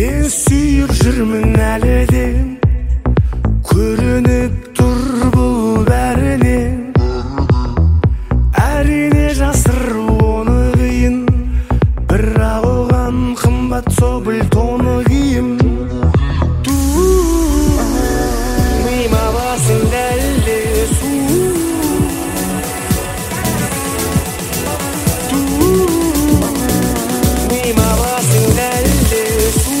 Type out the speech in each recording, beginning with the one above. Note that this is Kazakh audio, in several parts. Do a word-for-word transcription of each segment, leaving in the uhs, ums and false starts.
Мен сүйіп жүрмін әлі де, көрініп тұр бұл бәрінен. Әрине жасыру оны қиын, бірақ оған қымбат собыл тоны киім. Миыма басың дәлде су, миыма басың дәлде су.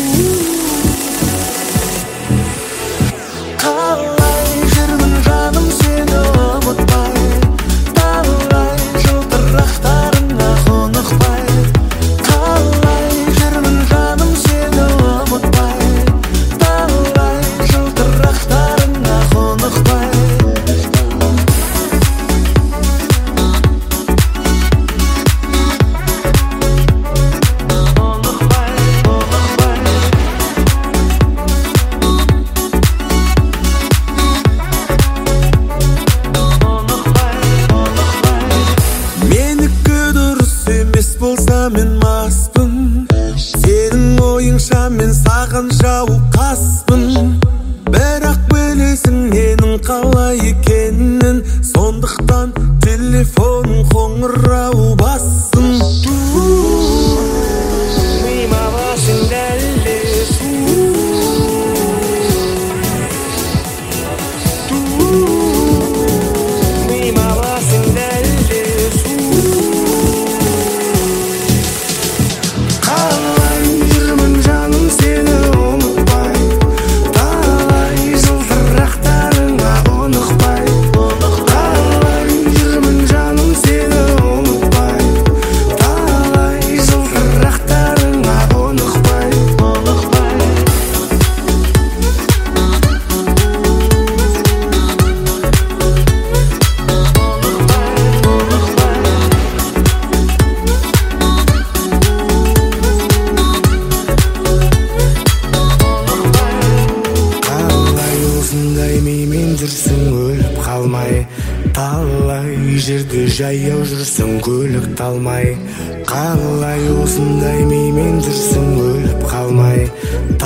Қалай жүрмін жаным сені ұмытпай, талай жылтырақтарыңа қонықпай. Қалай жүрмін жаным сені ұмытпай, талай жылтырақтарыңа қонықпай. Менікі дұрыс емес болса мен маспын, сенің ойыңша мен саған жауқаспын. Бірақ білесің менің қалай екенін, сондықтан телефон қоңырау бассын. Миыма басың дәлде су, миыма басың дәлде су. Қалай жүрмін жаным сені ұмытпай, талай жылтырақтарыңа қонықпай. Қалай жүрмін жаным сені ұмытпай, талай жылтырақтарыңа қонықпай. Қалай осындай мимен жүрсің өліп қалмай, талай жерде жаяу жүрсің көлік талмай. Қалай осындай мимен жүрсің өліп қалмай,